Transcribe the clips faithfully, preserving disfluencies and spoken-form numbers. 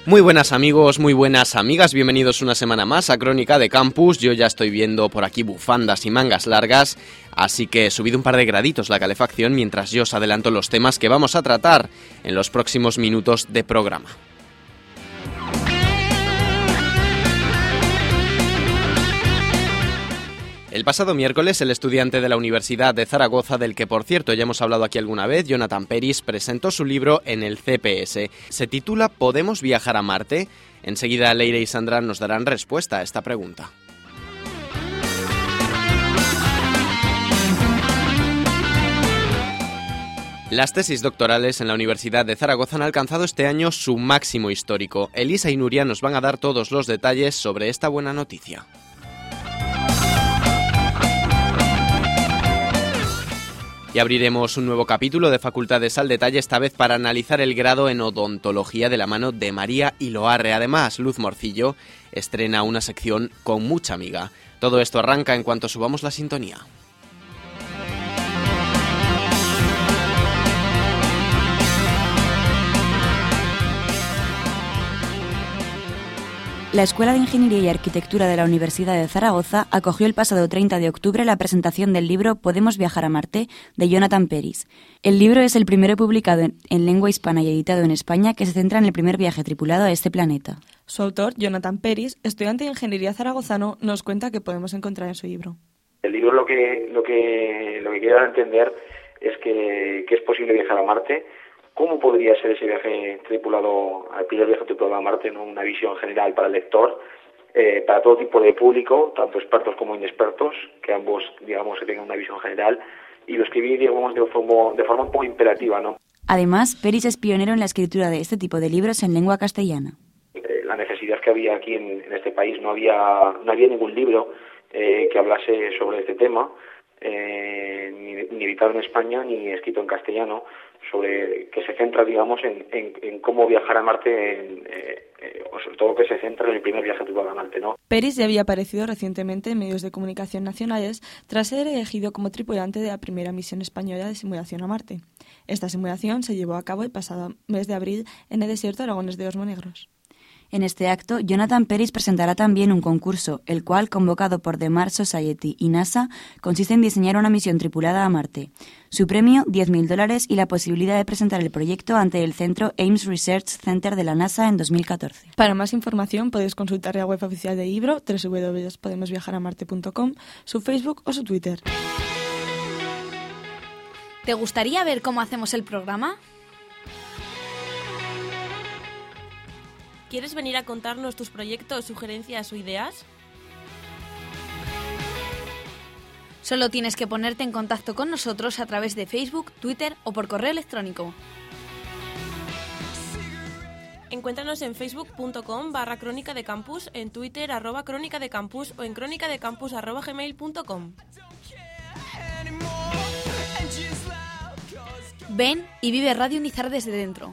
Muy buenas amigos, muy buenas amigas, bienvenidos una semana más a Crónica de Campus. Yo ya estoy viendo por aquí bufandas y mangas largas, así que he subido un par de graditos la calefacción mientras yo os adelanto los temas que vamos a tratar en los próximos minutos de programa. El pasado miércoles, el estudiante de la Universidad de Zaragoza, del que por cierto ya hemos hablado aquí alguna vez, Jonathan Peris, presentó su libro en el C P S. Se titula ¿Podemos viajar a Marte? Enseguida Leire y Sandra nos darán respuesta a esta pregunta. Las tesis doctorales en la Universidad de Zaragoza han alcanzado este año su máximo histórico. Elisa y Nuria nos van a dar todos los detalles sobre esta buena noticia. Y abriremos un nuevo capítulo de Facultades al Detalle, esta vez para analizar el grado en odontología de la mano de María Iloarre. Además, Luz Morcillo estrena una sección con mucha amiga. Todo esto arranca en cuanto subamos la sintonía. La Escuela de Ingeniería y Arquitectura de la Universidad de Zaragoza acogió el pasado treinta de octubre la presentación del libro Podemos viajar a Marte, de Jonathan Peris. El libro es el primero publicado en, en lengua hispana y editado en España que se centra en el primer viaje tripulado a este planeta. Su autor, Jonathan Peris, estudiante de Ingeniería zaragozano, nos cuenta qué podemos encontrar en su libro. El libro lo que lo que, lo que quiere dar a entender es que, que es posible viajar a Marte. ¿Cómo podría ser ese viaje tripulado, el primer viaje tripulado a Marte, ¿no? Una visión general para el lector, eh, para todo tipo de público, tanto expertos como inexpertos, que ambos, digamos, que tengan una visión general, y lo escribí, digamos, de forma, de forma un poco imperativa, ¿no? Además, Peris es pionero en la escritura de este tipo de libros en lengua castellana. Eh, la necesidad que había aquí en, en este país, no había, no había ningún libro eh, que hablase sobre este tema, eh, ni, ni editado en España, ni escrito en castellano, sobre que se centra, digamos, en, en, en cómo viajar a Marte, en, eh, eh, o sobre todo que se centra en el primer viaje tripulado a Marte, ¿no? Peris ya había aparecido recientemente en medios de comunicación nacionales tras ser elegido como tripulante de la primera misión española de simulación a Marte. Esta simulación se llevó a cabo el pasado mes de abril en el desierto de Lagones de los Monegros. En este acto, Jonathan Peris presentará también un concurso, el cual, convocado por The Mars Society y NASA, consiste en diseñar una misión tripulada a Marte. Su premio, diez mil dólares y la posibilidad de presentar el proyecto ante el centro Ames Research Center de la NASA en dos mil catorce. Para más información podéis consultar la web oficial de libro, doble u doble u doble u punto podemos viajar a marte punto com, su Facebook o su Twitter. ¿Te gustaría ver cómo hacemos el programa? ¿Quieres venir a contarnos tus proyectos, sugerencias o ideas? Solo tienes que ponerte en contacto con nosotros a través de Facebook, Twitter o por correo electrónico. Encuéntranos en facebook.com barra crónica de campus, en Twitter arroba crónica de campus o en crónicadecampus arroba gmail punto com. Ven y vive Radio Unizar desde dentro.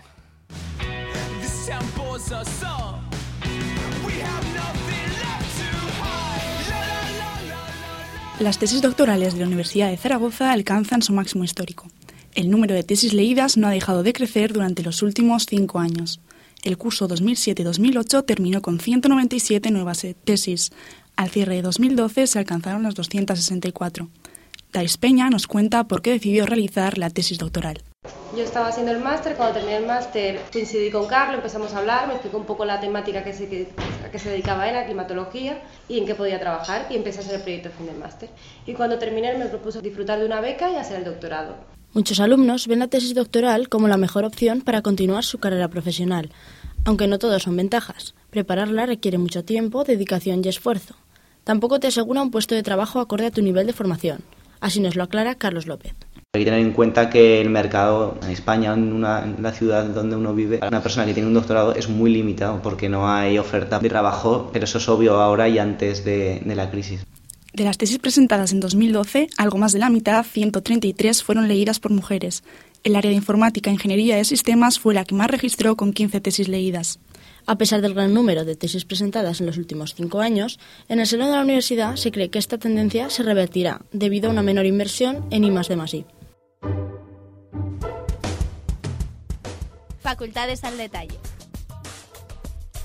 Las tesis doctorales de la Universidad de Zaragoza alcanzan su máximo histórico. El número de tesis leídas no ha dejado de crecer durante los últimos cinco años. El curso dos mil siete dos mil ocho terminó con ciento noventa y siete nuevas tesis. Al cierre de dos mil doce se alcanzaron las doscientas sesenta y cuatro. Thais Peña nos cuenta por qué decidió realizar la tesis doctoral. Yo estaba haciendo el máster, cuando terminé el máster coincidí con Carlos, empezamos a hablar, me explicó un poco la temática que se, que, a que se dedicaba él, a climatología, y en qué podía trabajar, y empecé a hacer el proyecto de fin del máster. Y cuando terminé me propuso disfrutar de una beca y hacer el doctorado. Muchos alumnos ven la tesis doctoral como la mejor opción para continuar su carrera profesional, aunque no todo son ventajas. Prepararla requiere mucho tiempo, dedicación y esfuerzo. Tampoco te asegura un puesto de trabajo acorde a tu nivel de formación. Así nos lo aclara Carlos López. Hay que tener en cuenta que el mercado en España, en, una, en la ciudad donde uno vive, una persona que tiene un doctorado es muy limitado porque no hay oferta de trabajo, pero eso es obvio ahora y antes de, de la crisis. De las tesis presentadas en dos mil doce, algo más de la mitad, ciento treinta y tres, fueron leídas por mujeres. El área de informática e ingeniería de sistemas fue la que más registró con quince tesis leídas. A pesar del gran número de tesis presentadas en los últimos cinco años, en el seno de la universidad se cree que esta tendencia se revertirá debido a una menor inversión en I más D más I. Facultades al Detalle.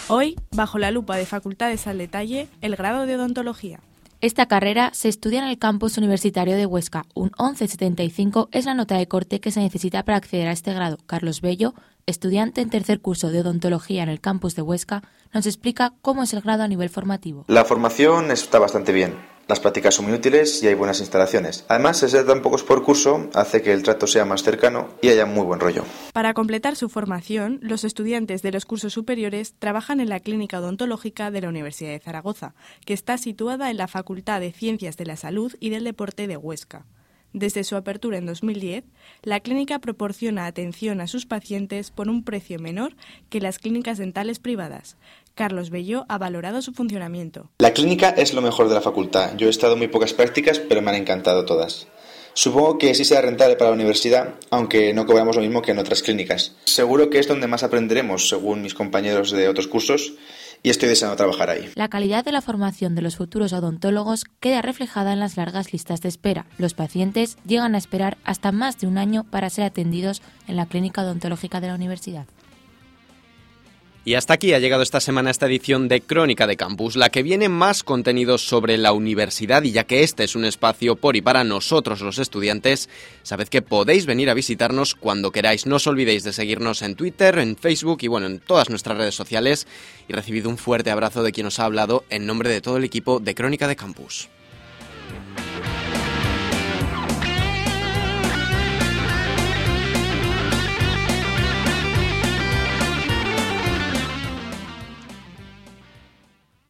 Hoy, bajo la lupa de Facultades al Detalle, el grado de Odontología. Esta carrera se estudia en el campus universitario de Huesca. Un once setenta y cinco es la nota de corte que se necesita para acceder a este grado. Carlos Bello, estudiante en tercer curso de odontología en el campus de Huesca, nos explica cómo es el grado a nivel formativo. La formación está bastante bien. Las prácticas son muy útiles y hay buenas instalaciones. Además, el ser tan pocos por curso hace que el trato sea más cercano y haya muy buen rollo. Para completar su formación, los estudiantes de los cursos superiores trabajan en la Clínica Odontológica de la Universidad de Zaragoza, que está situada en la Facultad de Ciencias de la Salud y del Deporte de Huesca. Desde su apertura en dos mil diez, la clínica proporciona atención a sus pacientes por un precio menor que las clínicas dentales privadas. Carlos Bello ha valorado su funcionamiento. La clínica es lo mejor de la facultad. Yo he estado en muy pocas prácticas, pero me han encantado todas. Supongo que sí sea rentable para la universidad, aunque no cobramos lo mismo que en otras clínicas. Seguro que es donde más aprenderemos, según mis compañeros de otros cursos, y estoy deseando trabajar ahí. La calidad de la formación de los futuros odontólogos queda reflejada en las largas listas de espera. Los pacientes llegan a esperar hasta más de un año para ser atendidos en la clínica odontológica de la universidad. Y hasta aquí ha llegado esta semana esta edición de Crónica de Campus, la que viene más contenidos sobre la universidad, y ya que este es un espacio por y para nosotros los estudiantes, sabed que podéis venir a visitarnos cuando queráis. No os olvidéis de seguirnos en Twitter, en Facebook y bueno, en todas nuestras redes sociales, y recibid un fuerte abrazo de quien os ha hablado en nombre de todo el equipo de Crónica de Campus.